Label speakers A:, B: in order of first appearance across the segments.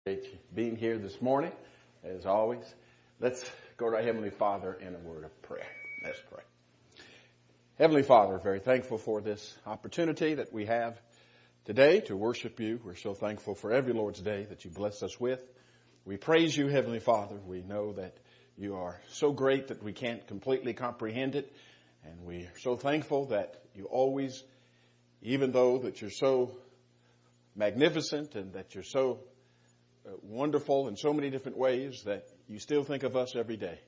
A: Being here this morning, as always. Let's go to our Heavenly Father in a word of prayer. Let's pray. Heavenly Father, very thankful for this opportunity that we have today to worship you. We're so thankful for every Lord's Day that you bless us with. We praise you, Heavenly Father. We know that you are so great that we can't completely comprehend it. And we are so thankful that you always, even though that you're so magnificent and that you're so wonderful in so many different ways, that you still think of us every day.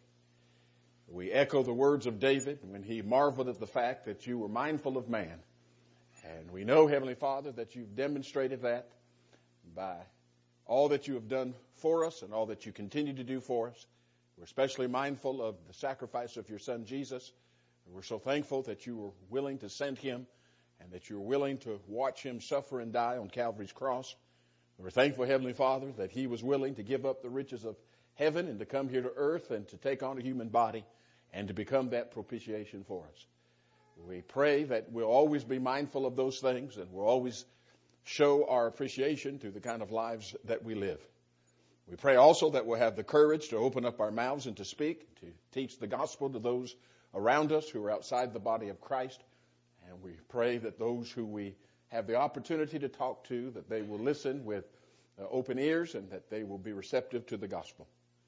A: We echo the words of David when he marveled at the fact that you were mindful of man. And we know, Heavenly Father, that you've demonstrated that by all that you have done for us and all that you continue to do for us. We're especially mindful of the sacrifice of your Son, Jesus. And we're so thankful that you were willing to send him and that you were willing to watch him suffer and die on Calvary's cross. We're thankful, Heavenly Father, that he was willing to give up the riches of heaven and to come here to earth and to take on a human body and to become that propitiation for us. We pray that we'll always be mindful of those things and we'll always show our appreciation through the kind of lives that we live. We pray also that we'll have the courage to open up our mouths and to speak, to teach the gospel to those around us who are outside the body of Christ. And we pray that those who we have the opportunity to talk to, that they will listen with open ears and that they will be receptive to the gospel.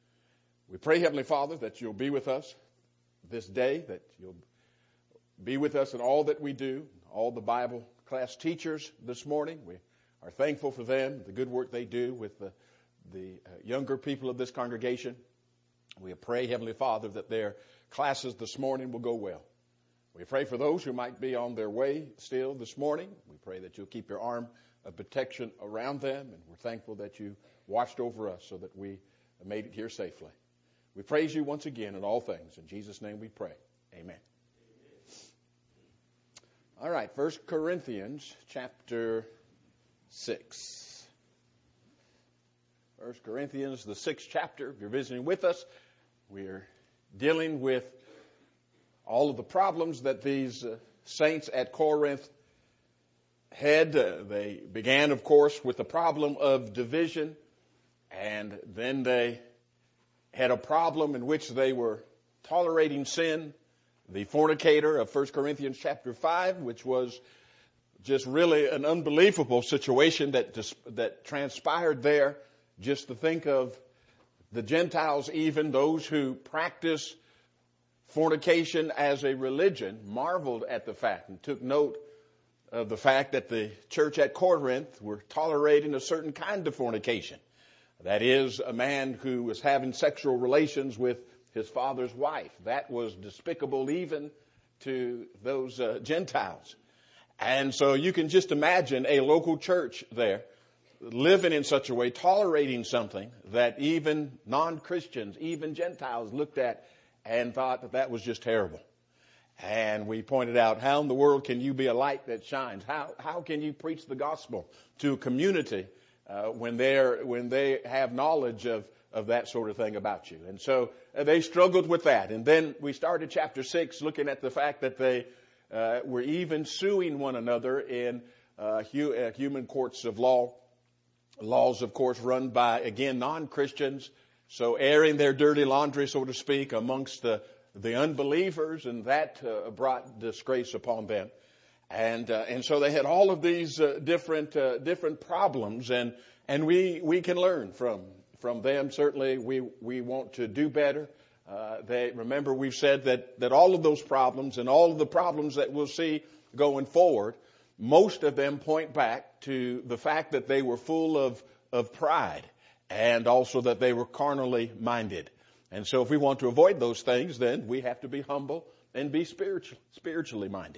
A: We pray, Heavenly Father, that you'll be with us this day, that you'll be with us in all that we do, all the Bible class teachers this morning. We are thankful for them, the good work they do with the younger people of this congregation. We pray, Heavenly Father, that their classes this morning will go well. We pray for those who might be on their way still this morning. We pray that you'll keep your arm of protection around them, and we're thankful that you watched over us so that we made it here safely. We praise you once again in all things. In Jesus' name we pray. Amen. All right, 1 Corinthians chapter 6. 1 Corinthians, the 6th chapter. If you're visiting with us, we're dealing with all of the problems that these saints at Corinth had. They began, of course, with the problem of division, and then they had a problem in which they were tolerating sin, the fornicator of 1 Corinthians chapter 5, which was just really an unbelievable situation that transpired there. Just to think of the Gentiles, even those who practice fornication as a religion, marveled at the fact and took note of the fact that the church at Corinth were tolerating a certain kind of fornication. That is, a man who was having sexual relations with his father's wife. That was despicable even to those Gentiles. And so you can just imagine a local church there living in such a way, tolerating something that even non-Christians, even Gentiles looked at and thought that was just terrible. And we pointed out, how in the world can you be a light that shines? How can you preach the gospel to a community when they have knowledge of that sort of thing about you? And so they struggled with that. And then we started chapter 6 looking at the fact that they were even suing one another in human courts of law. Laws, of course, run by, again, non-Christians. So airing their dirty laundry, so to speak, amongst the unbelievers, and that brought disgrace upon them. And so they had all of these different problems, and we can learn from them. Certainly, we want to do better. Remember, we've said that all of those problems and all of the problems that we'll see going forward, most of them point back to the fact that they were full of pride. And also that they were carnally minded. And so if we want to avoid those things, then we have to be humble and be spiritually minded.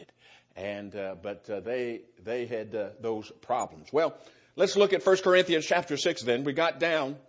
A: But they had those problems. Well, let's look at 1 Corinthians chapter 6 then. We got down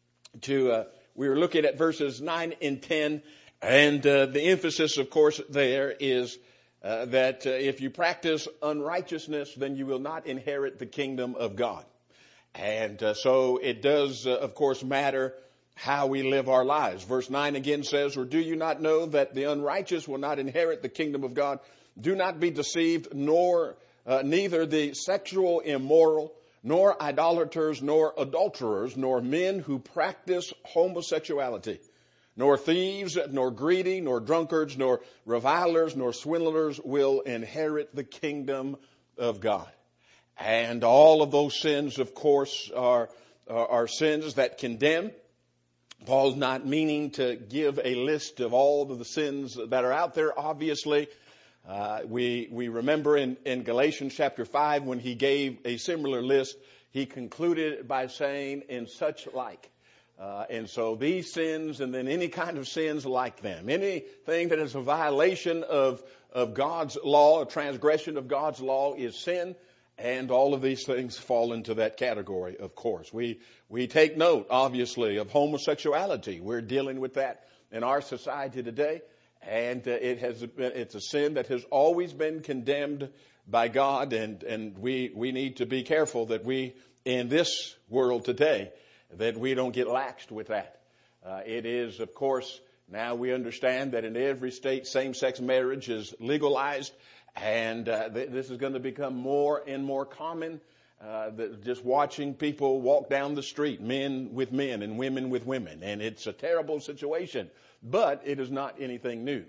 A: to, we were looking at verses 9 and 10. And the emphasis, of course, there is that if you practice unrighteousness, then you will not inherit the kingdom of God. And so it does, of course, matter how we live our lives. Verse 9 again says, "Or do you not know that the unrighteous will not inherit the kingdom of God? Do not be deceived, neither the sexual immoral, nor idolaters, nor adulterers, nor men who practice homosexuality, nor thieves, nor greedy, nor drunkards, nor revilers, nor swindlers will inherit the kingdom of God. And all of those sins, of course, are sins that condemn. Paul's not meaning to give a list of all of the sins that are out there, obviously. We remember in Galatians chapter 5 when he gave a similar list, he concluded by saying, in such like. And so these sins and then any kind of sins like them, anything that is a violation of God's law, a transgression of God's law is sin. And all of these things fall into that category, of course. We take note, obviously, of homosexuality. We're dealing with that in our society today. And it's a sin that has always been condemned by God. And we need to be careful that we, in this world today, that we don't get laxed with that. It is, of course, now we understand that in every state, same-sex marriage is legalized. And this is going to become more and more common, just watching people walk down the street, men with men and women with women. And it's a terrible situation, but it is not anything new.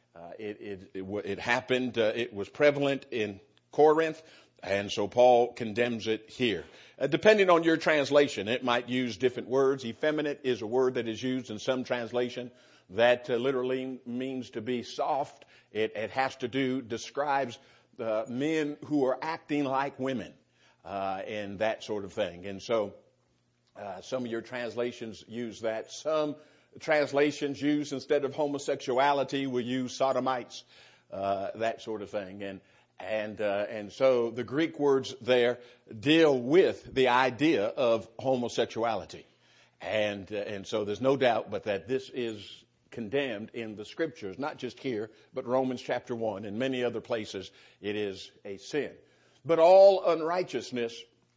A: It happened, it was prevalent in Corinth, and so Paul condemns it here. Depending on your translation, it might use different words. Effeminate is a word that is used in some translation that literally means to be soft. It has to describes men who are acting like women, and that sort of thing. And so, some of your translations use that. Some translations use, instead of homosexuality, will use sodomites, that sort of thing. And so the Greek words there deal with the idea of homosexuality. And so there's no doubt but that this is condemned in the scriptures, not just here, but Romans chapter 1 and many other places. It is a sin. But all unrighteousness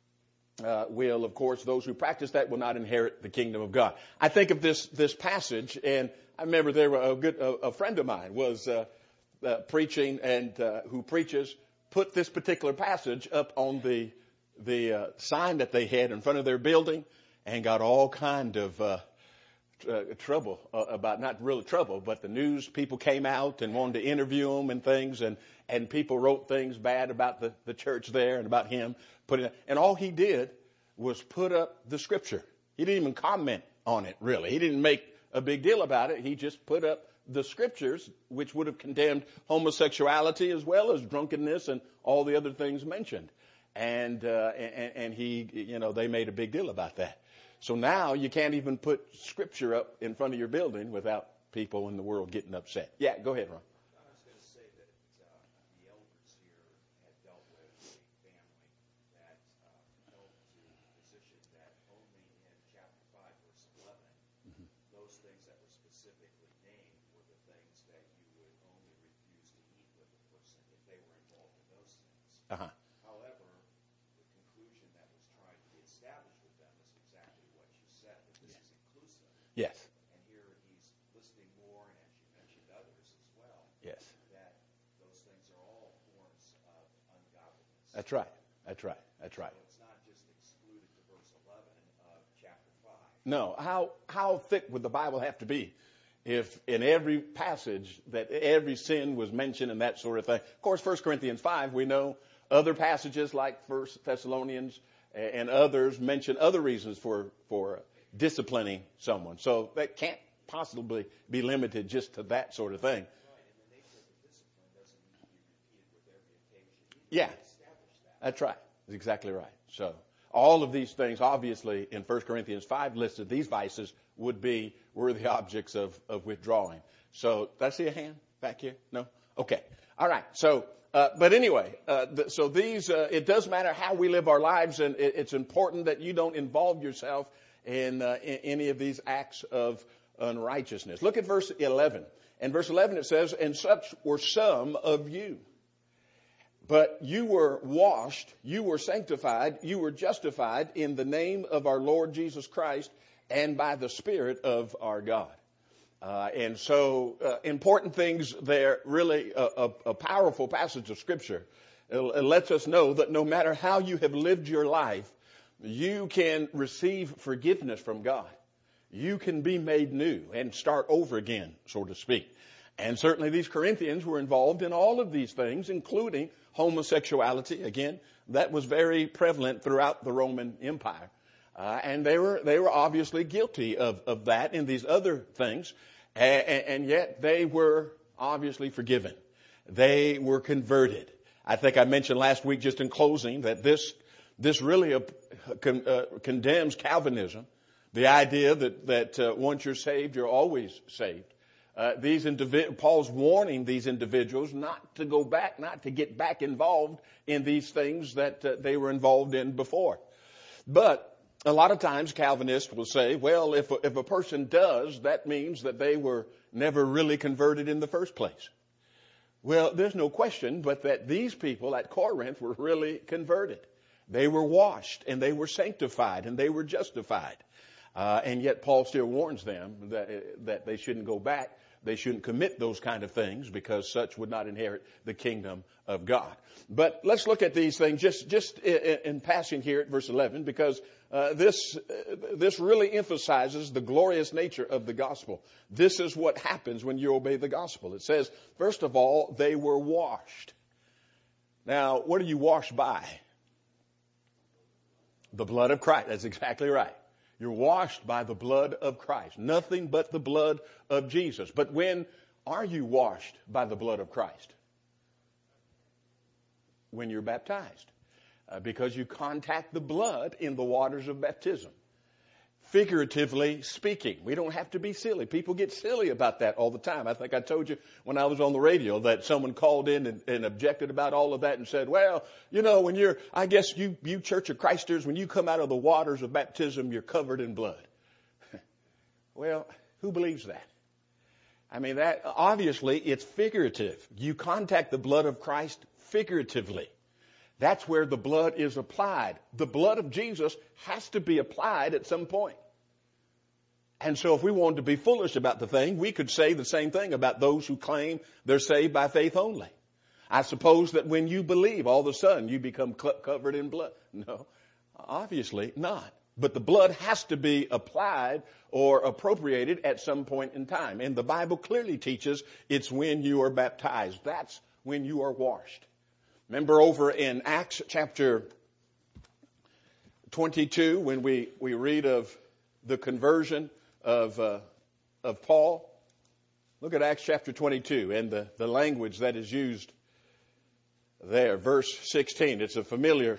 A: will, of course, those who practice that will not inherit the kingdom of God. I think of this passage, and I remember there were a friend of mine was preaching, and who preaches put this particular passage up on the sign that they had in front of their building, and got all kind of trouble about, not really trouble, but the news people came out and wanted to interview him and things, and people wrote things bad about the church there and about him. And all he did was put up the scripture. He didn't even comment on it, really. He didn't make a big deal about it. He just put up the scriptures, which would have condemned homosexuality as well as drunkenness and all the other things mentioned. And he, they made a big deal about that. So now you can't even put scripture up in front of your building without people in the world getting upset. Yeah, go ahead, Ron.
B: I was going to say that the elders here had dealt with a family that held to the position that only in chapter 5, verse 11, those things that were specifically named were the things that you would only refuse to eat with a person if they were involved in those things.
A: Uh-huh.
B: However, the conclusion that was trying to be established with them is exactly what you said, that this is inclusive.
A: Yes.
B: And here he's listing more, and as you mentioned, others as well.
A: Yes.
B: That those things are all forms of ungodliness.
A: That's right. That's right. That's right.
B: So it's not just excluded to verse 11 of chapter 5.
A: No. How thick would the Bible have to be if in every passage that every sin was mentioned and that sort of thing? Of course, 1 Corinthians 5, we know other passages like 1 Thessalonians and others mention other reasons for disciplining someone. So that can't possibly be limited just to that sort of thing.
B: Right, and the nature of the discipline doesn't need to be repeated with every occasion.
A: Yeah.
B: Establish that.
A: That's right. That's exactly right. So all of these things, obviously, in 1 Corinthians 5 listed, these vices were the objects of withdrawing. So, did I see a hand back here? No? Okay. All right. So, but anyway, so these, it does matter how we live our lives, and it's important that you don't involve yourself in any of these acts of unrighteousness. Look at verse 11. In verse 11 it says, "And such were some of you. But you were washed, you were sanctified, you were justified in the name of our Lord Jesus Christ and by the Spirit of our God." And so important things there, really a powerful passage of Scripture. It lets us know that no matter how you have lived your life, you can receive forgiveness from God. You can be made new and start over again, so to speak. And certainly these Corinthians were involved in all of these things, including homosexuality. Again, that was very prevalent throughout the Roman Empire. And they were obviously guilty of that and these other things. And yet they were obviously forgiven. They were converted. I think I mentioned last week, just in closing, that this really condemns Calvinism. The idea that once you're saved, you're always saved. Paul's warning these individuals not to go back, not to get back involved in these things that they were involved in before. But a lot of times Calvinists will say, well, if a person does, that means that they were never really converted in the first place. Well, there's no question but that these people at Corinth were really converted. They were washed and they were sanctified and they were justified. And yet Paul still warns them that they shouldn't go back. They shouldn't commit those kind of things because such would not inherit the kingdom of God. But let's look at these things just in passing here at verse 11, because this really emphasizes the glorious nature of the gospel. This is what happens when you obey the gospel. It says, first of all, they were washed. Now, what are you washed by? The blood of Christ. That's exactly right. You're washed by the blood of Christ. Nothing but the blood of Jesus. But when are you washed by the blood of Christ? When you're baptized. Because you contact the blood in the waters of baptism. Figuratively speaking. We don't have to be silly. People get silly about that all the time. I think I told you when I was on the radio that someone called in and objected about all of that and said, well, you know, I guess you Church of Christers, when you come out of the waters of baptism, you're covered in blood. Well, who believes that? I mean, that obviously it's figurative. You contact the blood of Christ figuratively. That's where the blood is applied. The blood of Jesus has to be applied at some point. And so if we wanted to be foolish about the thing, we could say the same thing about those who claim they're saved by faith only. I suppose that when you believe, all of a sudden you become covered in blood. No, obviously not. But the blood has to be applied or appropriated at some point in time. And the Bible clearly teaches it's when you are baptized. That's when you are washed. Remember over in Acts chapter 22 when we read of the conversion of Paul? Look at Acts chapter 22 and the language that is used there. Verse 16. It's a familiar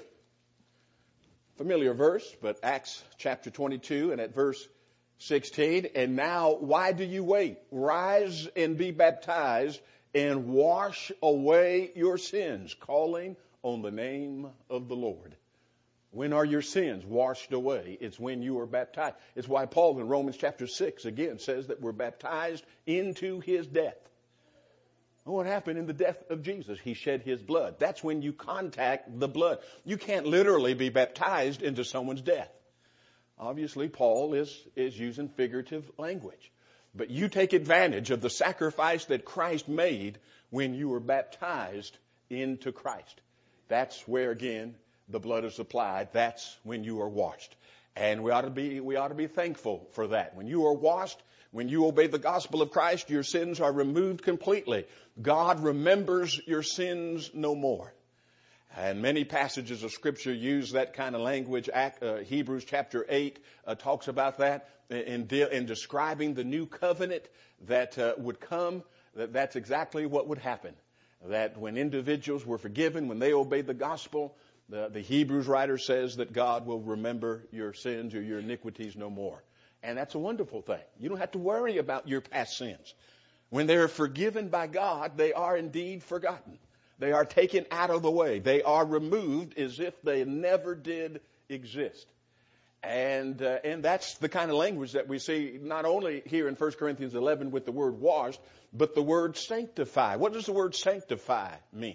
A: verse, but Acts chapter 22 and at verse 16. And now, why do you wait? Rise and be baptized and wash away your sins, calling on the name of the Lord. When are your sins washed away? It's when you are baptized. It's why Paul in Romans chapter 6 again says that we're baptized into his death. What happened in the death of Jesus? He shed his blood. That's when you contact the blood. You can't literally be baptized into someone's death. Obviously, Paul is using figurative language. But you take advantage of the sacrifice that Christ made when you were baptized into Christ. That's where, again, the blood is applied. That's when you are washed. And we ought to be thankful for that. When you are washed, when you obey the gospel of Christ, your sins are removed completely. God remembers your sins no more. And many passages of Scripture use that kind of language. Hebrews chapter 8 talks about that in describing the new covenant that would come. That's exactly what would happen. That when individuals were forgiven, when they obeyed the gospel, the Hebrews writer says that God will remember your sins or your iniquities no more. And that's a wonderful thing. You don't have to worry about your past sins. When they're forgiven by God, they are indeed forgotten. They are taken out of the way. They are removed as if they never did exist. And that's the kind of language that we see not only here in 1 Corinthians 11 with the word washed, but the word sanctify. What does the word sanctify mean?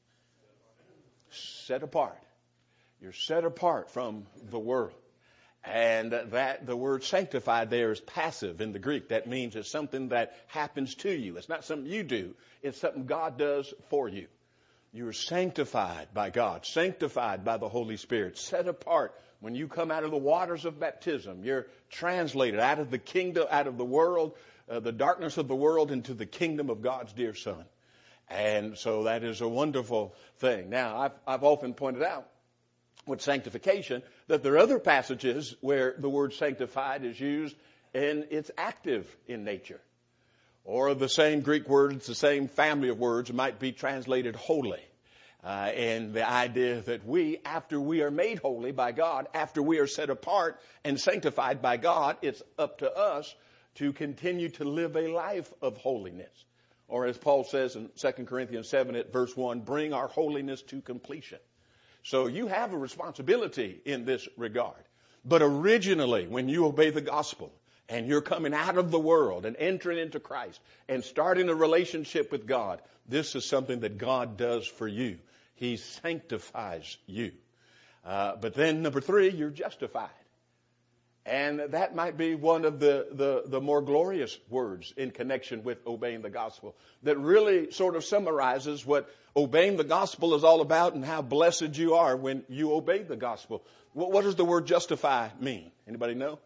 A: Set apart. You're set apart from the world. And that the word sanctified there is passive in the Greek. That means it's something that happens to you. It's not something you do. It's something God does for you. You are sanctified by God, sanctified by the Holy Spirit, set apart, When you come out of the waters of baptism, you're translated out of the kingdom, out of the world, the darkness of the world, into the kingdom of God's dear Son. And so that is a wonderful thing. Now, I've often pointed out with sanctification that there are other passages where the word sanctified is used and it's active in nature. Or the same Greek word, it's the same family of words, might be translated holy. And the idea that we, after we are made holy by God, after we are set apart and sanctified by God, it's up to us to continue to live a life of holiness. Or as Paul says in 2 Corinthians 7 at verse 1, bring our holiness to completion. So you have a responsibility in this regard. But originally, when you obey the gospel and you're coming out of the world and entering into Christ and starting a relationship with God, this is something that God does for you. He sanctifies you. But then number 3, you're justified. And that might be one of the more glorious words in connection with obeying the gospel that really sort of summarizes what obeying the gospel is all about and how blessed you are when you obey the gospel. What does the word justify mean? Anybody know?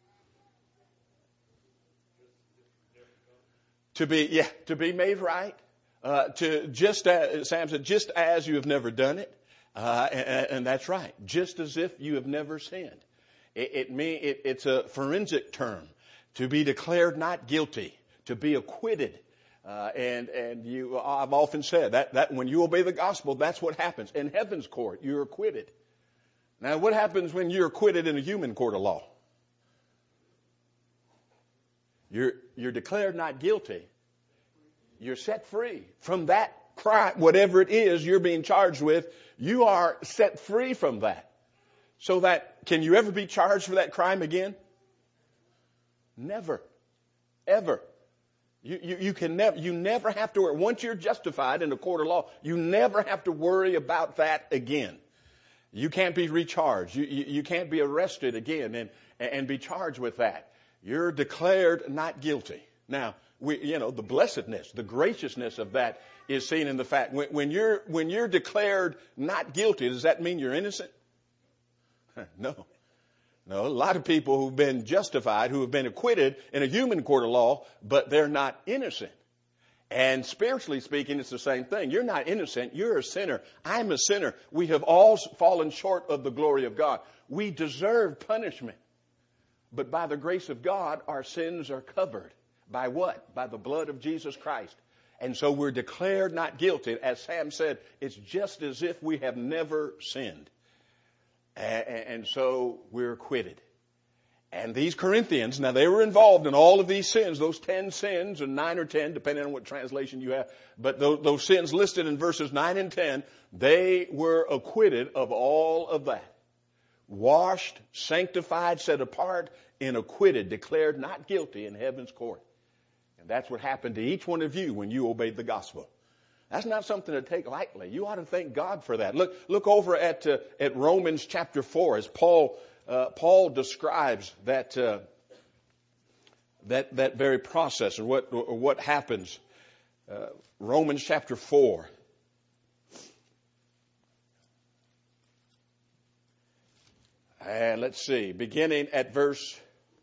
A: To be made right. To just as Sam said, just as you have never done it. And that's right. Just as if you have never sinned. It's a forensic term, to be declared not guilty, to be acquitted. I've often said that when you obey the gospel, that's what happens. In heaven's court, you're acquitted. Now, what happens when you're acquitted in a human court of law? You're declared not guilty. You're set free from that crime, whatever it is you're being charged with. You are set free from that. So that, can you ever be charged for that crime again? Never. Ever. You never have to worry. Once you're justified in a court of law, you never have to worry about that again. You can't be recharged. You can't be arrested again and be charged with that. You're declared not guilty. Now, the blessedness, the graciousness of that is seen in the fact when you're declared not guilty, does that mean you're innocent? No. A lot of people who've been justified, who have been acquitted in a human court of law, but they're not innocent. And spiritually speaking, it's the same thing. You're not innocent. You're a sinner. I'm a sinner. We have all fallen short of the glory of God. We deserve punishment. But by the grace of God, our sins are covered. By what? By the blood of Jesus Christ. And so we're declared not guilty. As Sam said, it's just as if we have never sinned. And so we're acquitted. And these Corinthians, now they were involved in all of these sins, those 10 sins, or 9 or 10, depending on what translation you have. But those sins listed in verses 9 and 10, they were acquitted of all of that. Washed, sanctified, set apart, and acquitted, declared not guilty in heaven's court. And that's what happened to each one of you when you obeyed the gospel. That's not something to take lightly. You ought to thank God for that. Look over at Romans chapter 4 as Paul describes that very process or what happens. Romans chapter 4. And let's see, beginning at verse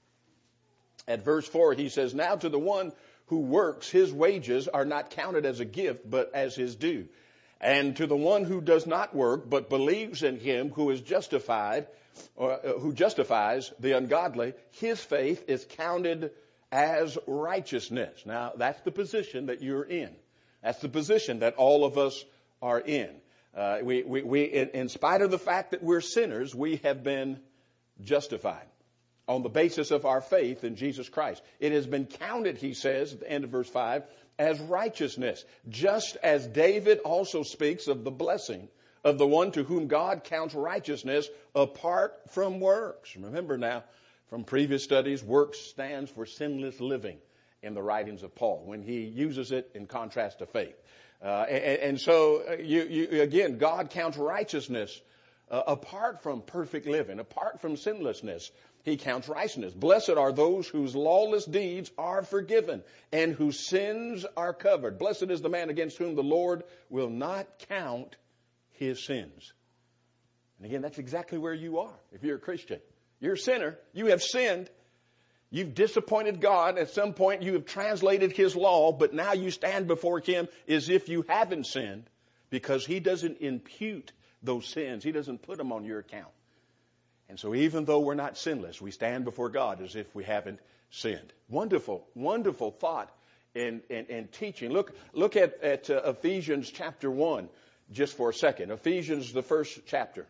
A: 4, he says, now to the one who works, his wages are not counted as a gift, but as his due. And to the one who does not work, but believes in him who is justified, or who justifies the ungodly, his faith is counted as righteousness. Now, that's the position that you're in. That's the position that all of us are in. In spite of the fact that we're sinners, we have been justified on the basis of our faith in Jesus Christ. It has been counted, he says, at the end of verse 5, as righteousness, just as David also speaks of the blessing of the one to whom God counts righteousness apart from works. Remember now, from previous studies, works stands for sinless living in the writings of Paul when he uses it in contrast to faith. So again, God counts righteousness apart from perfect living, apart from sinlessness. He counts righteousness. Blessed are those whose lawless deeds are forgiven and whose sins are covered. Blessed is the man against whom the Lord will not count his sins. And again, that's exactly where you are if you're a Christian. You're a sinner. You have sinned. You've disappointed God. At some point you have translated His law, but now you stand before Him as if you haven't sinned, because He doesn't impute those sins. He doesn't put them on your account. And so even though we're not sinless, we stand before God as if we haven't sinned. Wonderful, wonderful thought and teaching. Look at Ephesians chapter 1 just for a second. Ephesians, the first chapter.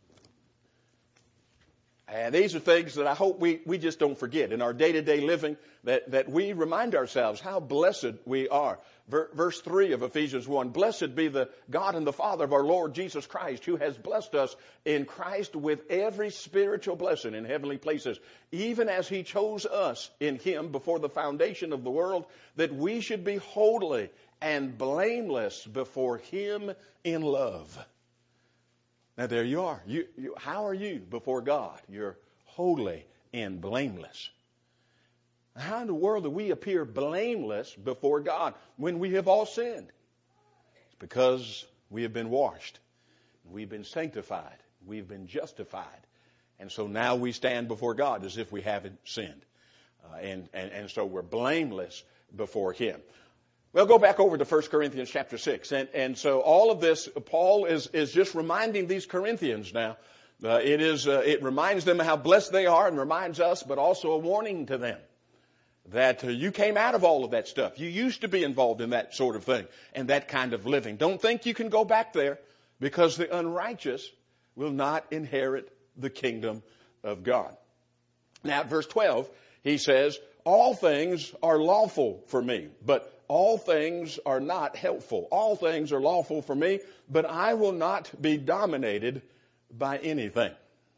A: And these are things that I hope we just don't forget in our day-to-day living, that we remind ourselves how blessed we are. Verse 3 of Ephesians 1, blessed be the God and the Father of our Lord Jesus Christ, who has blessed us in Christ with every spiritual blessing in heavenly places, even as He chose us in Him before the foundation of the world, that we should be holy and blameless before Him in love. Now there you are. How are you before God? You're holy and blameless. How in the world do we appear blameless before God when we have all sinned? It's because we have been washed. We've been sanctified. We've been justified. And so now we stand before God as if we haven't sinned. And so we're blameless before Him. Well, go back over to 1 Corinthians chapter 6. And so all of this, Paul is just reminding these Corinthians now. It reminds them how blessed they are and reminds us, but also a warning to them that you came out of all of that stuff. You used to be involved in that sort of thing and that kind of living. Don't think you can go back there, because the unrighteous will not inherit the kingdom of God. Now, at verse 12, he says, all things are lawful for me, but all things are not helpful. All things are lawful for me, but I will not be dominated by anything.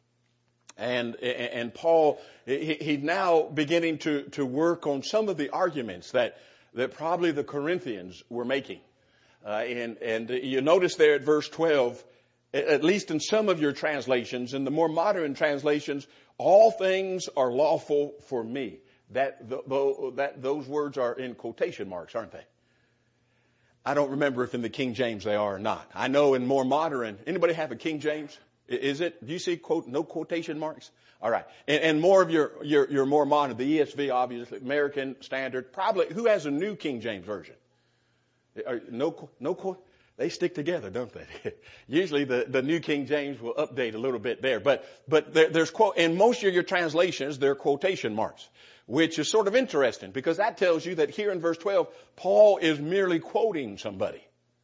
A: And Paul, he's now beginning to work on some of the arguments that probably the Corinthians were making. And you notice there at verse 12, at least in some of your translations, in the more modern translations, all things are lawful for me. Those words are in quotation marks, aren't they? I don't remember if in the King James they are or not. I know in more modern, anybody have a King James? Is it? Do you see no quotation marks? All right. And more of your more modern, the ESV, obviously, American Standard, probably. Who has a new King James version? They stick together, don't they? Usually the New King James will update a little bit there, but there's in most of your translations there are quotation marks, which is sort of interesting, because that tells you that here in verse 12, Paul is merely quoting somebody.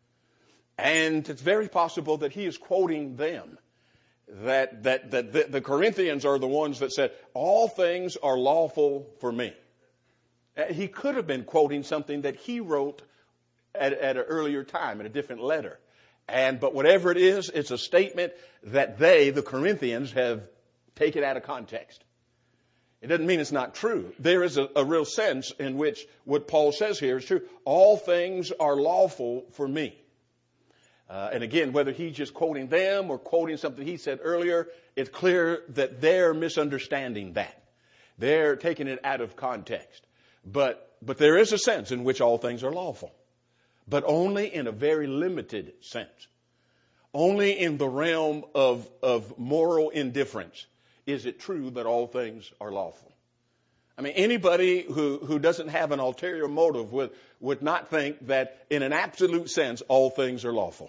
A: And it's very possible that he is quoting them. That the Corinthians are the ones that said, all things are lawful for me. He could have been quoting something that he wrote at an earlier time, in a different letter. But whatever it is, it's a statement that the Corinthians, have taken out of context. It doesn't mean it's not true. There is a real sense in which what Paul says here is true. All things are lawful for me. And again, whether he's just quoting them or quoting something he said earlier, it's clear that they're misunderstanding that. They're taking it out of context. But there is a sense in which all things are lawful. But only in a very limited sense. Only in the realm of moral indifference is it true that all things are lawful. I mean, anybody who doesn't have an ulterior motive would not think that in an absolute sense all things are lawful.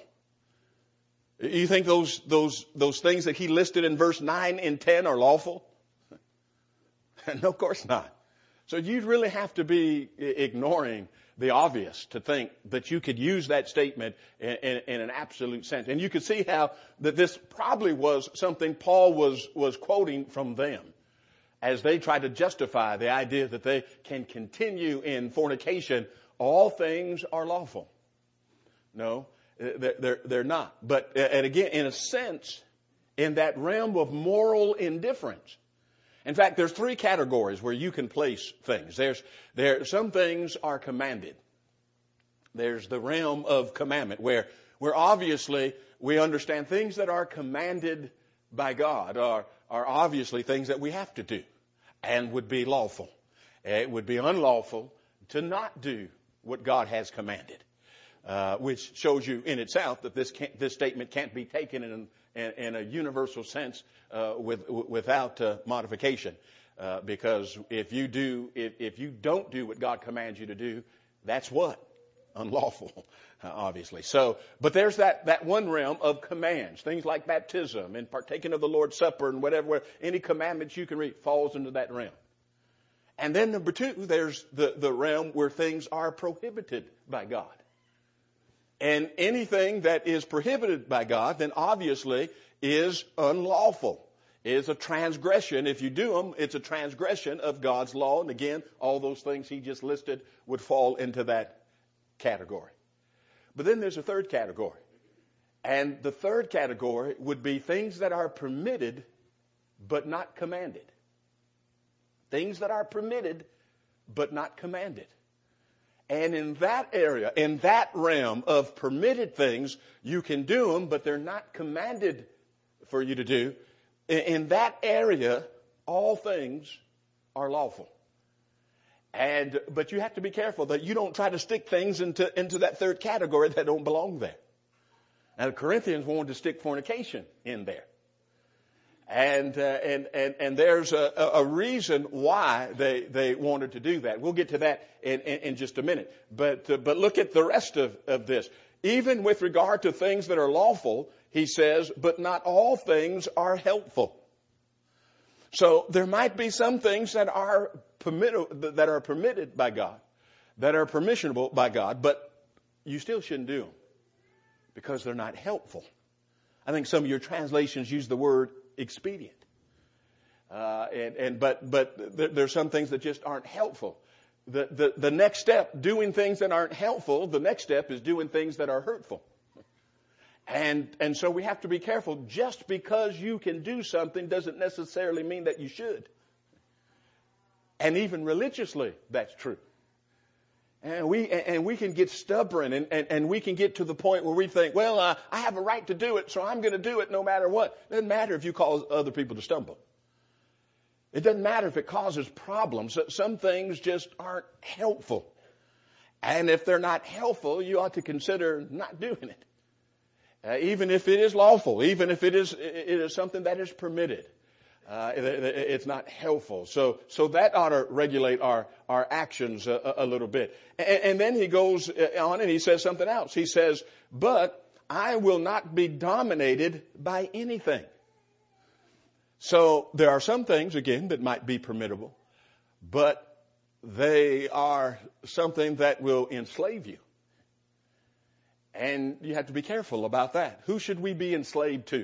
A: You think those things that he listed in verse 9 and 10 are lawful? No, of course not. So you'd really have to be ignoring the obvious to think that you could use that statement in an absolute sense. And you could see how that this probably was something Paul was quoting from them as they tried to justify the idea that they can continue in fornication. All things are lawful. No, they're not. But and again, in a sense, in that realm of moral indifference. In fact, there's three categories where you can place things. Some things are commanded. There's the realm of commandment where obviously we understand things that are commanded by God are obviously things that we have to do and would be lawful. It would be unlawful to not do what God has commanded, which shows you in itself that this statement can't be taken in a universal sense without modification. Because if you don't do what God commands you to do, that's what? Unlawful, obviously. So, but there's that one realm of commands, things like baptism and partaking of the Lord's Supper and whatever, any commandments you can read falls into that realm. And then number two, there's the realm where things are prohibited by God. And anything that is prohibited by God, then obviously is unlawful, is a transgression. If you do them, it's a transgression of God's law. And again, all those things he just listed would fall into that category. But then there's a third category. And the third category would be things that are permitted but not commanded. Things that are permitted but not commanded. And in that area, in that realm of permitted things, you can do them, but they're not commanded for you to do. In that area, all things are lawful. But you have to be careful that you don't try to stick things into that third category that don't belong there. Now the Corinthians wanted to stick fornication in there. And there's a reason why they wanted to do that. We'll get to that in just a minute. But look at the rest of this. Even with regard to things that are lawful, he says, but not all things are helpful. So there might be some things that are permitted by God, that are permissionable by God, but you still shouldn't do them because they're not helpful. I think some of your translations use the word expedient. But there's some things that just aren't helpful. The next step, doing things that aren't helpful, the next step is doing things that are hurtful. And so we have to be careful. Just because you can do something doesn't necessarily mean that you should. And even religiously, that's true. And we can get stubborn and we can get to the point where we think, well, I have a right to do it, so I'm going to do it no matter what. It doesn't matter if you cause other people to stumble. It doesn't matter if it causes problems. Some things just aren't helpful. And if they're not helpful, you ought to consider not doing it. Even if it is lawful, even if it is something that is permitted. It's not helpful. So that ought to regulate our actions a little bit. And then he goes on and he says something else. He says, but I will not be dominated by anything. So there are some things, again, that might be permissible, but they are something that will enslave you. And you have to be careful about that. Who should we be enslaved to?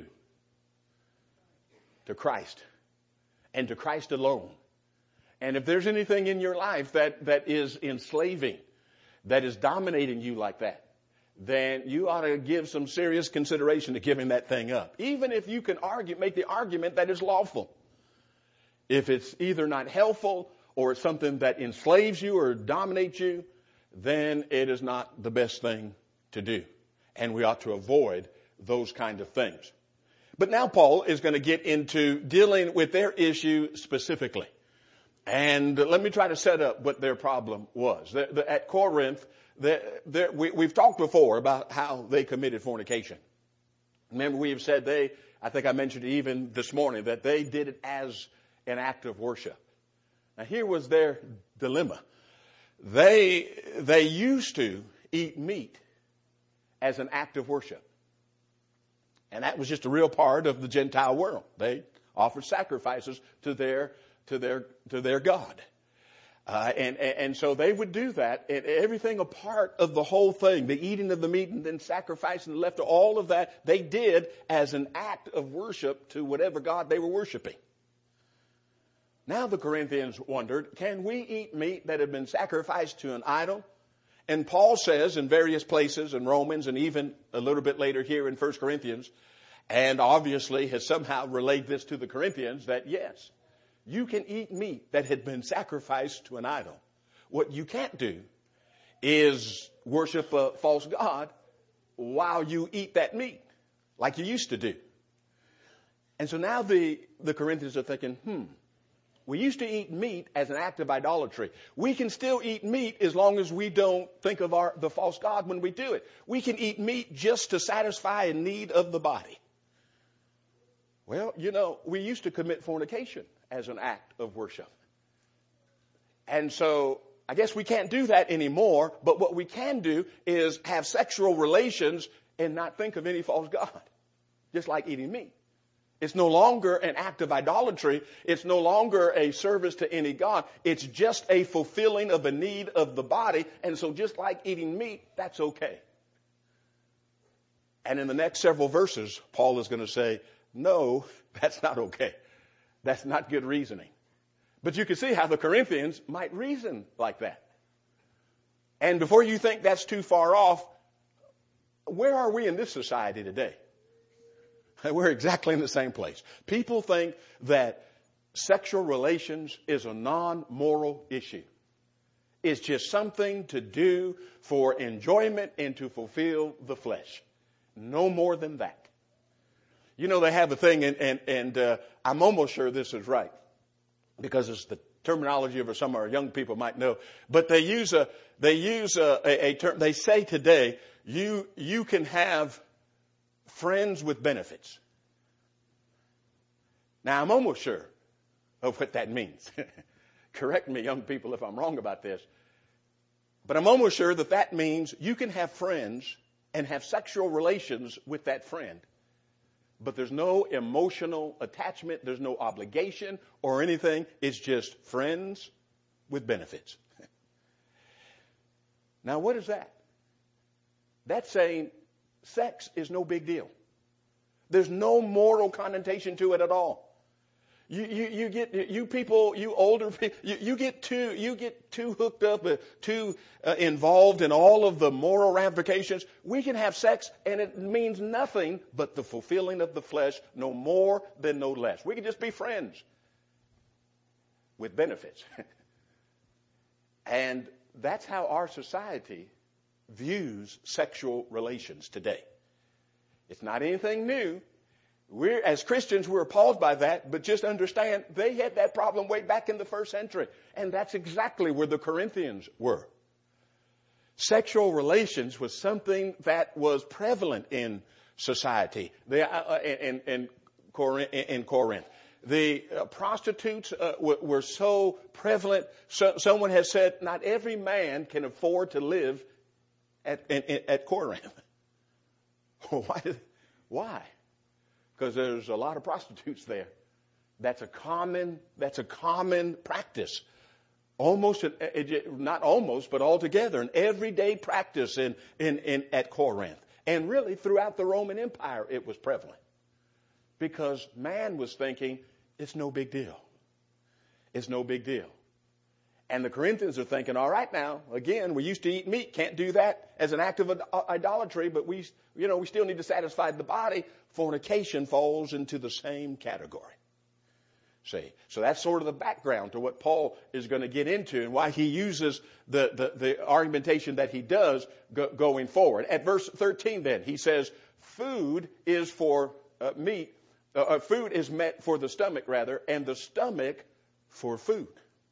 A: To Christ. And to Christ alone. And if there's anything in your life that is enslaving, that is dominating you like that, then you ought to give some serious consideration to giving that thing up. Even if you can make the argument that is lawful. If it's either not helpful or it's something that enslaves you or dominates you, then it is not the best thing to do. And we ought to avoid those kind of things. But now Paul is going to get into dealing with their issue specifically. And let me try to set up what their problem was. At Corinth, we've talked before about how they committed fornication. Remember, we have said I think I mentioned it even this morning, that they did it as an act of worship. Now here was their dilemma. They used to eat meat as an act of worship. And that was just a real part of the Gentile world. They offered sacrifices to their God. And so they would do that, and everything a part of the whole thing, the eating of the meat and then sacrificing the left, all of that, they did as an act of worship to whatever God they were worshiping. Now the Corinthians wondered, can we eat meat that had been sacrificed to an idol? And Paul says in various places in Romans and even a little bit later here in 1 Corinthians, and obviously has somehow relayed this to the Corinthians, that yes, you can eat meat that had been sacrificed to an idol. What you can't do is worship a false god while you eat that meat, like you used to do. And so now the Corinthians are thinking, we used to eat meat as an act of idolatry. We can still eat meat as long as we don't think of the false god when we do it. We can eat meat just to satisfy a need of the body. Well, we used to commit fornication as an act of worship. And so I guess we can't do that anymore, but what we can do is have sexual relations and not think of any false god, just like eating meat. It's no longer an act of idolatry. It's no longer a service to any god. It's just a fulfilling of a need of the body. And so just like eating meat, that's okay. And in the next several verses, Paul is going to say, no, that's not okay. That's not good reasoning. But you can see how the Corinthians might reason like that. And before you think that's too far off, where are we in this society today? We're exactly in the same place. People think that sexual relations is a non-moral issue. It's just something to do for enjoyment and to fulfill the flesh. No more than that. They have a thing, and I'm almost sure this is right, because it's the terminology of some of our young people might know. But they use a term. They say today, you can have friends with benefits. Now, I'm almost sure of what that means. Correct me, young people, if I'm wrong about this. But I'm almost sure that means you can have friends and have sexual relations with that friend. But there's no emotional attachment. There's no obligation or anything. It's just friends with benefits. Now, what is that? That's saying sex is no big deal. There's no moral connotation to it at all. You people, you older people, you get too hooked up, too involved in all of the moral ramifications. We can have sex and it means nothing but the fulfilling of the flesh, no more than no less. We can just be friends with benefits. And that's how our society views sexual relations today. It's not anything new. As Christians, we're appalled by that, but just understand they had that problem way back in the first century. And that's exactly where the Corinthians were. Sexual relations was something that was prevalent in society in Corinth. The prostitutes were so prevalent. Someone has said not every man can afford to live at Corinth. Why? Because there's a lot of prostitutes there. That's a common practice. Not almost, but altogether, an everyday practice at Corinth. And really throughout the Roman Empire it was prevalent. Because man was thinking, it's no big deal. It's no big deal. And the Corinthians are thinking, all right now, again, we used to eat meat, can't do that as an act of idolatry, but we still need to satisfy the body. Fornication falls into the same category. See, so that's sort of the background to what Paul is going to get into and why he uses the argumentation that he does going forward. At verse 13 then, he says, food is for meat, food is meant for the stomach rather, and the stomach for food.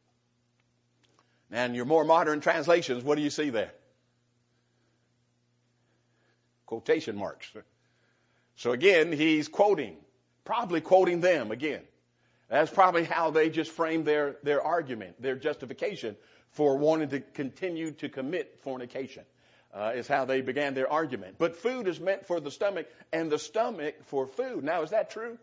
A: And your more modern translations, what do you see there? Quotation marks. So again, he's probably quoting them again. That's probably how they just framed their argument, their justification for wanting to continue to commit fornication, is how they began their argument. But food is meant for the stomach, and the stomach for food. Now, is that true?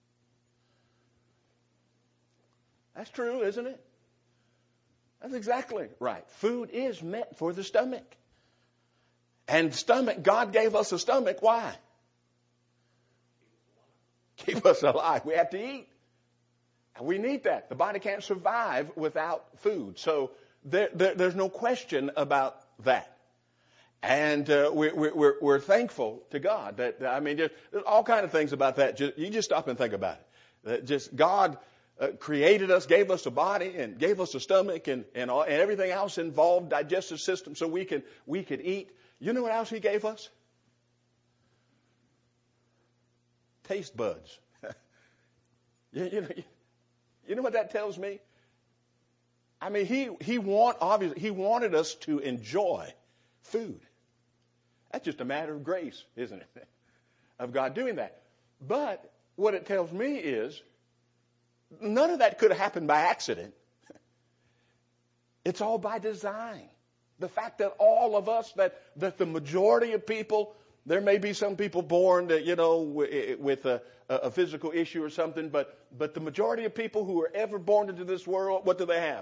A: That's true, isn't it? That's exactly right. Food is meant for the stomach. And stomach, God gave us a stomach. Why? Keep us alive. We have to eat. And we need that. The body can't survive without food. So there's no question about that. And we're thankful to God. That there's all kinds of things about that. You just stop and think about it. Just God created us, gave us a body, and gave us a stomach, and everything else involved digestive system, so we could eat. You know what else He gave us? Taste buds. You know what that tells me? I mean, He wanted us to enjoy food. That's just a matter of grace, isn't it? Of God doing that. But what it tells me is none of that could have happened by accident. It's all by design. The fact that all of us, that the majority of people, there may be some people born that, with a physical issue or something, but the majority of people who are ever born into this world, what do they have?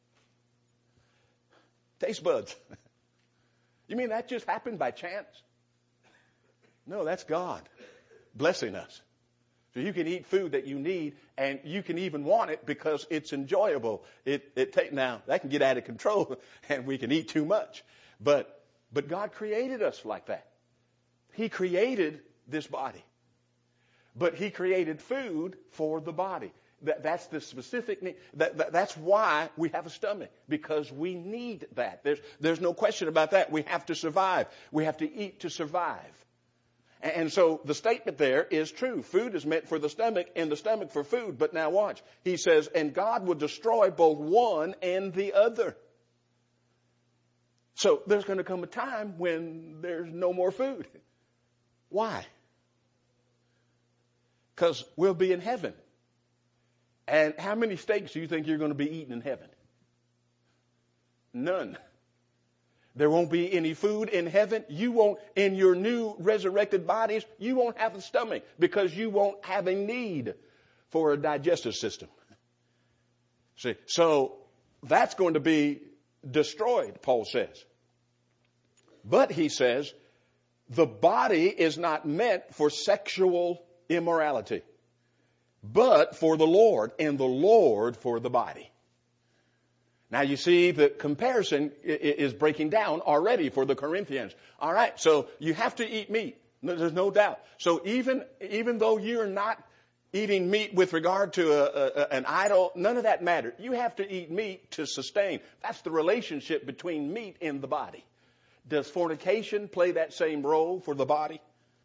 A: Taste buds. You mean that just happened by chance? No, that's God blessing us. So you can eat food that you need, and you can even want it because it's enjoyable. Now, that can get out of control, and we can eat too much. But God created us like that. He created this body. But He created food for the body. That's the specific need. That's why we have a stomach, because we need that. There's no question about that. We have to survive. We have to eat to survive. And so the statement there is true. Food is meant for the stomach and the stomach for food. But now watch. He says, and God will destroy both one and the other. So there's going to come a time when there's no more food. Why? Because we'll be in heaven. And how many steaks do you think you're going to be eating in heaven? None. There won't be any food in heaven. You won't, in your new resurrected bodies, you won't have a stomach because you won't have a need for a digestive system. See, so that's going to be destroyed, Paul says. But he says, the body is not meant for sexual immorality, but for the Lord, and the Lord for the body. Now you see the comparison is breaking down already for the Corinthians. All right, so you have to eat meat. There's no doubt. So even though you're not eating meat with regard to an idol, none of that matters. You have to eat meat to sustain. That's the relationship between meat and the body. Does fornication play that same role for the body?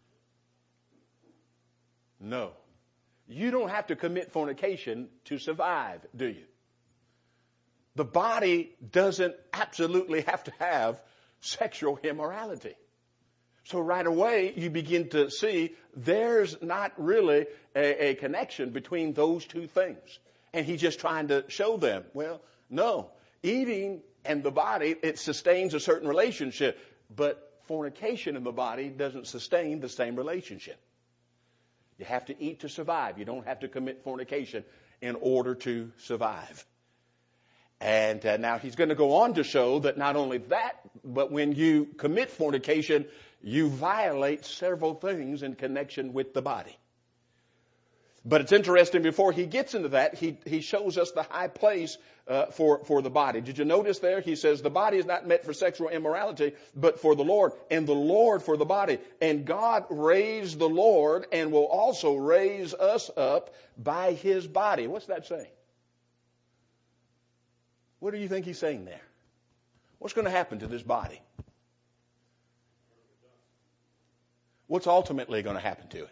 A: No. You don't have to commit fornication to survive, do you? The body doesn't absolutely have to have sexual immorality. So right away, you begin to see there's not really a connection between those two things. And he's just trying to show them, well, no, eating and the body, it sustains a certain relationship. But fornication in the body doesn't sustain the same relationship. You have to eat to survive. You don't have to commit fornication in order to survive. And now he's going to go on to show that not only that, but when you commit fornication, you violate several things in connection with the body. But it's interesting, before he gets into that, he shows us the high place for the body. Did you notice there? He says the body is not meant for sexual immorality, but for the Lord, and the Lord for the body. And God raised the Lord and will also raise us up by His body. What's that saying? What do you think he's saying there? What's going to happen to this body? What's ultimately going to happen to it?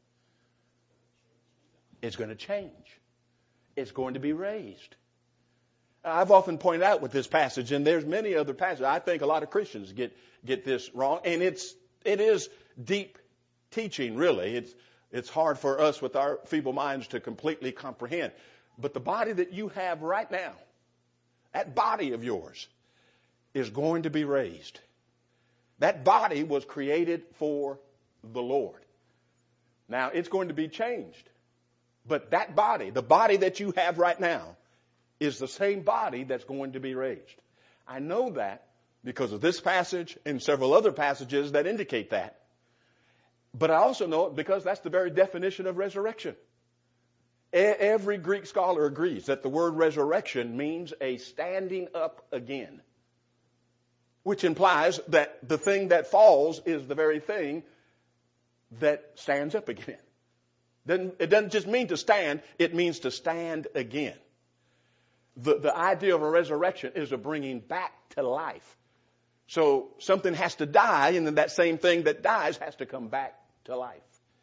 A: It's going to change. It's going to be raised. I've often pointed out with this passage, and there's many other passages, I think a lot of Christians get this wrong, and it is deep teaching, really. It's hard for us with our feeble minds to completely comprehend. But the body that you have right now, that body of yours, is going to be raised. That body was created for the Lord. Now, it's going to be changed. But that body, the body that you have right now, is the same body that's going to be raised. I know that because of this passage and several other passages that indicate that. But I also know it because that's the very definition of resurrection. Every Greek scholar agrees that the word resurrection means a standing up again, which implies that the thing that falls is the very thing that stands up again. It doesn't just mean to stand, it means to stand again. The idea of a resurrection is a bringing back to life. So something has to die, and then that same thing that dies has to come back to life.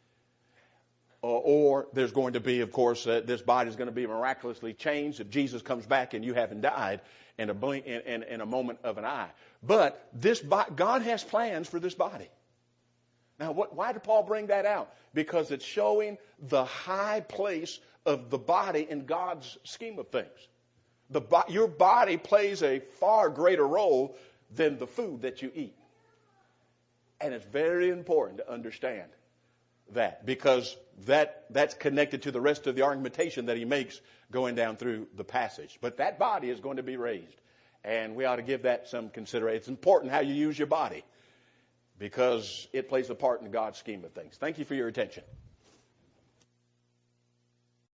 A: Or there's going to be, of course, this body is going to be miraculously changed if Jesus comes back and you haven't died in a moment of an eye. But God has plans for this body. Now, why did Paul bring that out? Because it's showing the high place of the body in God's scheme of things. Your body plays a far greater role than the food that you eat. And it's very important to understand that, because that's connected to the rest of the argumentation that he makes going down through the passage. But that body is going to be raised, and we ought to give that some consideration. It's important how you use your body, because it plays a part in God's scheme of things. Thank you for your attention.